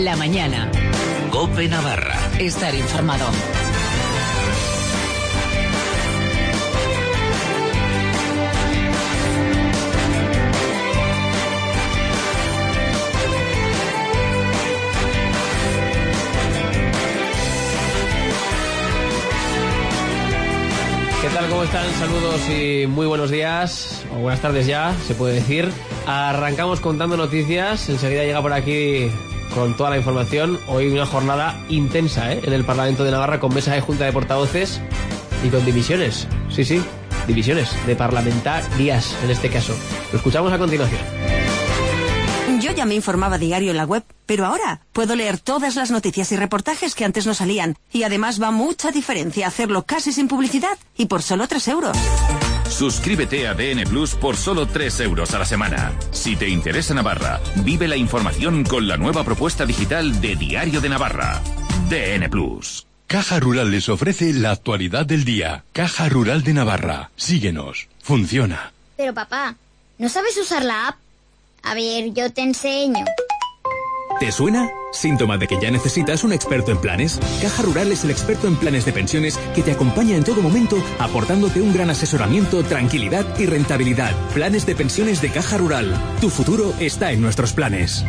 La mañana. COPE Navarra. Estar informado. ¿Qué tal? ¿Cómo están? Saludos y muy buenos días, o buenas tardes ya, se puede decir. Arrancamos contando noticias, enseguida llega por aquí con toda la información. Hoy una jornada intensa en el Parlamento de Navarra, con mesa de Junta de Portavoces y con divisiones, sí, divisiones de parlamentarias en este caso. Lo escuchamos a continuación. Yo ya me informaba diario en la web, pero ahora puedo leer todas las noticias y reportajes que antes no salían. Y además va mucha diferencia hacerlo casi sin publicidad y por solo 3 euros. Suscríbete a DN Plus por solo 3 euros a la semana. Si te interesa Navarra, vive la información con la nueva propuesta digital de Diario de Navarra. DN Plus. Caja Rural les ofrece la actualidad del día. Caja Rural de Navarra. Síguenos. Funciona. Pero papá, ¿no sabes usar la app? A ver, yo te enseño. ¿Te suena? Síntoma de que ya necesitas un experto en planes. Caja Rural es el experto en planes de pensiones que te acompaña en todo momento, aportándote un gran asesoramiento, tranquilidad y rentabilidad. Planes de pensiones de Caja Rural. Tu futuro está en nuestros planes.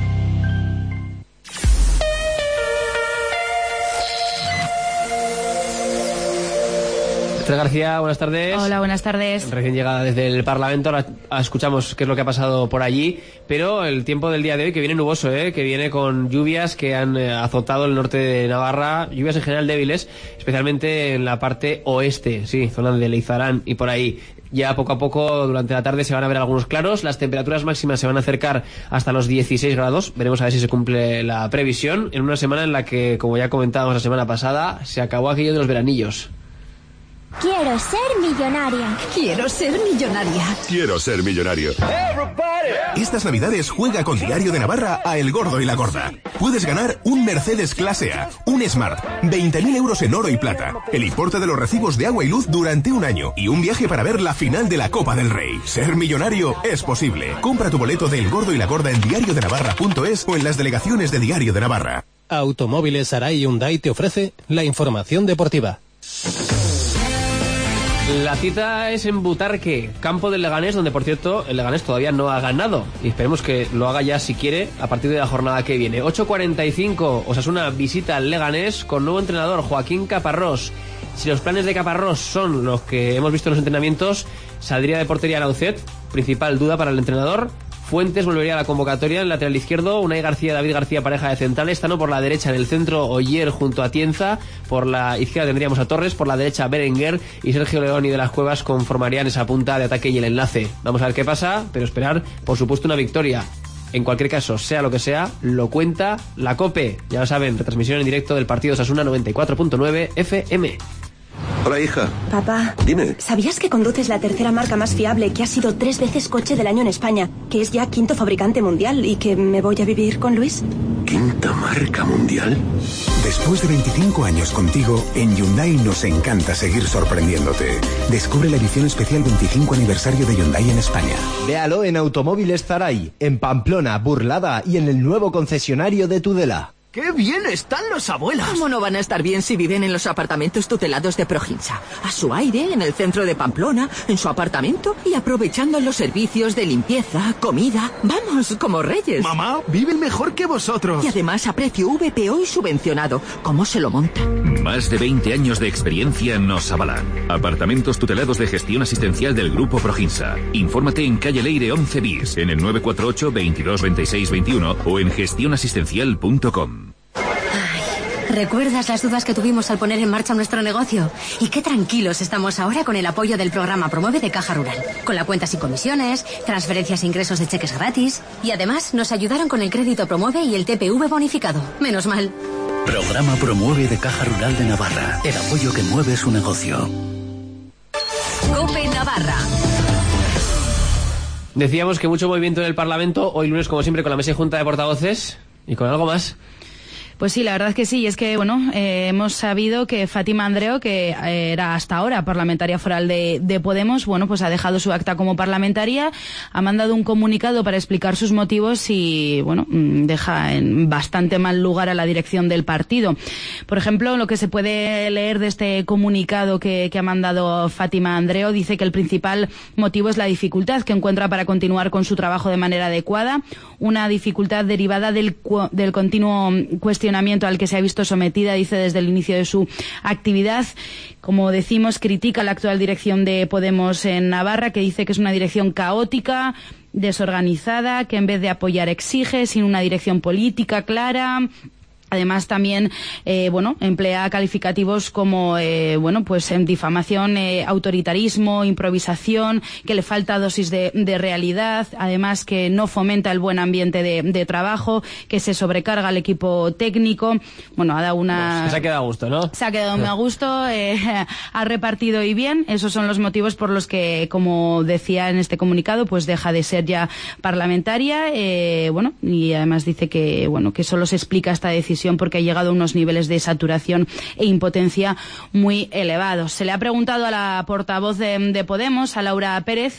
García, buenas tardes. Hola, buenas tardes. Recién llegada desde el Parlamento, ahora escuchamos qué es lo que ha pasado por allí, pero el tiempo del día de hoy que viene nuboso, que viene con lluvias que han azotado el norte de Navarra, lluvias en general débiles, especialmente en la parte oeste, sí, zona de Leizarán y por ahí. Ya poco a poco durante la tarde se van a ver algunos claros, las temperaturas máximas se van a acercar hasta los 16 grados, veremos a ver si se cumple la previsión, en una semana en la que, como ya comentábamos la semana pasada, se acabó aquello de los veranillos. Quiero ser millonaria. Quiero ser millonaria. Quiero ser millonario. Estas navidades juega con Diario de Navarra a El Gordo y la Gorda. Puedes ganar un Mercedes Clase A, un Smart, 20.000 euros en oro y plata, el importe de los recibos de agua y luz durante un año y un viaje para ver la final de la Copa del Rey. Ser millonario es posible. Compra tu boleto de El Gordo y la Gorda en diariodenavarra.es o en las delegaciones de Diario de Navarra. Automóviles Arai Hyundai te ofrece la información deportiva. La cita es en Butarque, campo del Leganés, donde por cierto el Leganés todavía no ha ganado y esperemos que lo haga ya si quiere a partir de la jornada que viene. 8:45, Osasuna visita al Leganés con nuevo entrenador, Joaquín Caparrós. Si los planes de Caparrós son los que hemos visto en los entrenamientos, saldría de portería Laucet, principal duda para el entrenador. Fuentes volvería a la convocatoria en el lateral izquierdo, Unai García, David García, pareja de centrales, Tano por la derecha, en el centro Oyer junto a Tienza, por la izquierda tendríamos a Torres, por la derecha Berenguer y Sergio León y de las Cuevas conformarían esa punta de ataque y el enlace. Vamos a ver qué pasa, pero esperar, por supuesto, una victoria. En cualquier caso, sea lo que sea, lo cuenta la COPE. Ya lo saben, retransmisión en directo del partido Osasuna 94.9 FM. Hola, hija. Papá. Dime. ¿Sabías que conduces la tercera marca más fiable, que ha sido 3 veces coche del año en España, que es ya 5º fabricante mundial y que me voy a vivir con Luis? ¿5ª marca mundial? Después de 25 años contigo, en Hyundai nos encanta seguir sorprendiéndote. Descubre la edición especial 25 aniversario de Hyundai en España. Véalo en Automóviles Zaray, en Pamplona, Burlada y en el nuevo concesionario de Tudela. ¡Qué bien están los abuelos! ¿Cómo no van a estar bien si viven en los apartamentos tutelados de Prohinsa? A su aire, en el centro de Pamplona, en su apartamento y aprovechando los servicios de limpieza, comida. ¡Vamos, como reyes! Mamá, viven mejor que vosotros. Y además a precio VPO y subvencionado. ¿Cómo se lo montan? Más de 20 años de experiencia nos avalan. Apartamentos tutelados de gestión asistencial del Grupo Prohinsa. Infórmate en calle Leire 11 bis, en el 948 22 26 21 o en gestionasistencial.com. ¿Recuerdas las dudas que tuvimos al poner en marcha nuestro negocio? Y qué tranquilos estamos ahora con el apoyo del programa Promueve de Caja Rural. Con la cuenta sin comisiones, transferencias e ingresos de cheques gratis. Y además nos ayudaron con el crédito Promueve y el TPV bonificado. Menos mal. Programa Promueve de Caja Rural de Navarra. El apoyo que mueve su negocio. COPE Navarra. Decíamos que mucho movimiento en el Parlamento. Hoy lunes, como siempre, con la mesa y junta de portavoces. Y con algo más. Pues sí, la verdad que sí, y es que, hemos sabido que Fátima Andreu, que era hasta ahora parlamentaria foral de Podemos, pues ha dejado su acta como parlamentaria, ha mandado un comunicado para explicar sus motivos y, deja en bastante mal lugar a la dirección del partido. Por ejemplo, lo que se puede leer de este comunicado que ha mandado Fátima Andreu, dice que el principal motivo es la dificultad que encuentra para continuar con su trabajo de manera adecuada, una dificultad derivada del continuo cuestionamiento al que se ha visto sometida, dice, desde el inicio de su actividad. Como decimos, critica la actual dirección de Podemos en Navarra, que dice que es una dirección caótica, desorganizada, que en vez de apoyar exige, sin una dirección política clara. Además, también, emplea calificativos como, en difamación, autoritarismo, improvisación, que le falta dosis de realidad, además que no fomenta el buen ambiente de trabajo, que se sobrecarga al equipo técnico. Ha dado una... Se ha quedado a gusto, ¿no? Se ha quedado muy a gusto, ha repartido y bien. Esos son los motivos por los que, como decía en este comunicado, pues deja de ser ya parlamentaria, y además dice que, que solo se explica esta decisión porque ha llegado a unos niveles de saturación e impotencia muy elevados. Se le ha preguntado a la portavoz de Podemos, a Laura Pérez,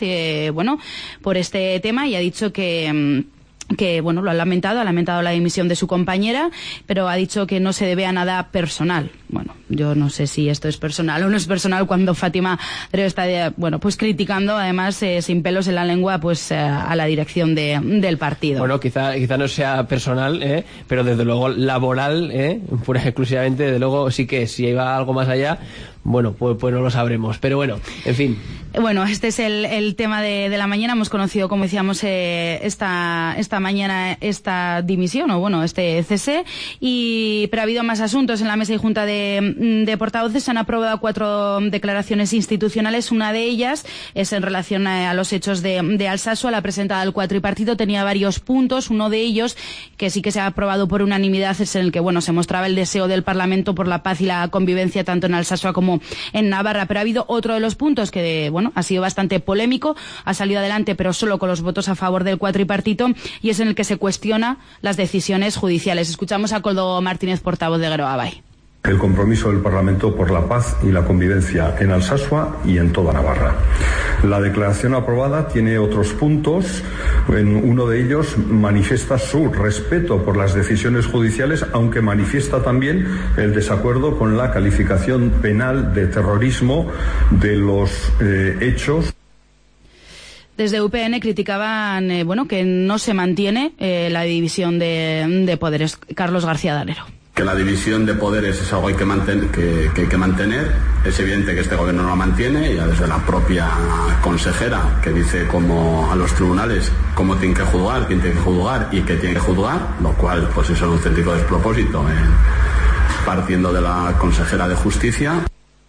por este tema, y ha dicho que lo ha lamentado la dimisión de su compañera, pero ha dicho que no se debe a nada personal. Yo no sé si esto es personal o no es personal cuando Fátima Andreu está, criticando, además, sin pelos en la lengua, a la dirección del partido. Quizá no sea personal, pero desde luego laboral, pura y exclusivamente, desde luego sí que si iba algo más allá, pues no lo sabremos. Pero en fin. Este es el tema de la mañana. Hemos conocido, como decíamos, esta mañana esta dimisión, este cese, pero ha habido más asuntos en la mesa y junta de portavoces. Se han aprobado 4 declaraciones institucionales. Una de ellas es en relación a los hechos de Alsasua. La presentada el cuatripartito tenía varios puntos. Uno de ellos, que sí que se ha aprobado por unanimidad, es en el que se mostraba el deseo del Parlamento por la paz y la convivencia tanto en Alsasua como en Navarra. Pero ha habido otro de los puntos que, ha sido bastante polémico, ha salido adelante pero solo con los votos a favor del cuatripartito, y es en el que se cuestiona las decisiones judiciales. Escuchamos a Koldo Martínez, portavoz de Geroa Bai. El compromiso del Parlamento por la paz y la convivencia en Alsasua y en toda Navarra. La declaración aprobada tiene otros puntos. En uno de ellos manifiesta su respeto por las decisiones judiciales, aunque manifiesta también el desacuerdo con la calificación penal de terrorismo de los hechos. Desde UPN criticaban que no se mantiene la división de poderes. Carlos García Danero. Que la división de poderes es algo que hay que mantener. Es evidente que este gobierno no la mantiene, ya desde la propia consejera, que dice a los tribunales cómo tienen que juzgar, quién tiene que juzgar y qué tiene que juzgar, lo cual pues es un auténtico despropósito, partiendo de la consejera de Justicia.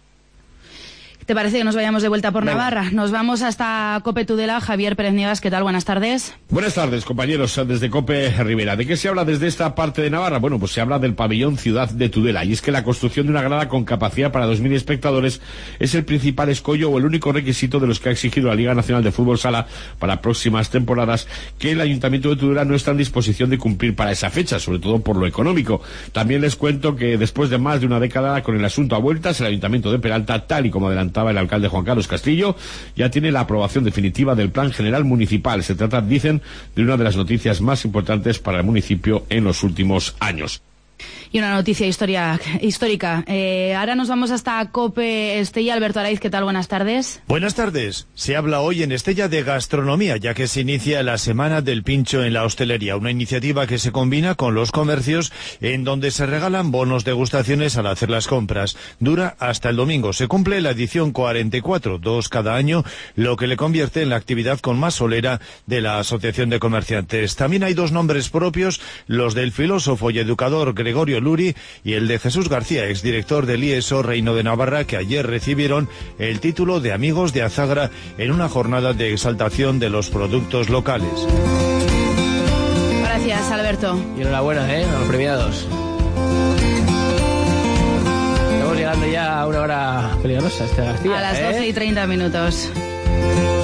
¿Te parece que nos vayamos de vuelta por Navarra? Nos vamos hasta COPE Tudela. Javier Pérez Nieves, ¿qué tal? Buenas tardes. Buenas tardes, compañeros, desde COPE Rivera. ¿De qué se habla desde esta parte de Navarra? Pues se habla del pabellón Ciudad de Tudela, y es que la construcción de una grada con capacidad para 2.000 espectadores es el principal escollo o el único requisito de los que ha exigido la Liga Nacional de Fútbol Sala para próximas temporadas, que el Ayuntamiento de Tudela no está en disposición de cumplir para esa fecha, sobre todo por lo económico. También les cuento que después de más de una década con el asunto a vueltas, el Ayuntamiento de Peralta, tal y como adelantaba el alcalde Juan Carlos Castillo, ya tiene la aprobación definitiva del Plan General Municipal. Se trata, dicen, de una de las noticias más importantes para el municipio en los últimos años. Y una noticia histórica. Ahora nos vamos hasta COPE Estella. Alberto Araiz, ¿qué tal? Buenas tardes. Buenas tardes. Se habla hoy en Estella de gastronomía, ya que se inicia la Semana del Pincho en la hostelería, una iniciativa que se combina con los comercios, en donde se regalan bonos degustaciones al hacer las compras. Dura hasta el domingo. Se cumple la edición 44, 2 cada año, lo que le convierte en la actividad con más solera de la Asociación de Comerciantes. También hay 2 nombres propios, los del filósofo y educador Gregorio Luri y el de Jesús García, exdirector del IESO Reino de Navarra, que ayer recibieron el título de Amigos de Azagra en una jornada de exaltación de los productos locales. Gracias, Alberto. Y enhorabuena, a los premiados. Estamos llegando ya a una hora peligrosa, García. A las 12:30.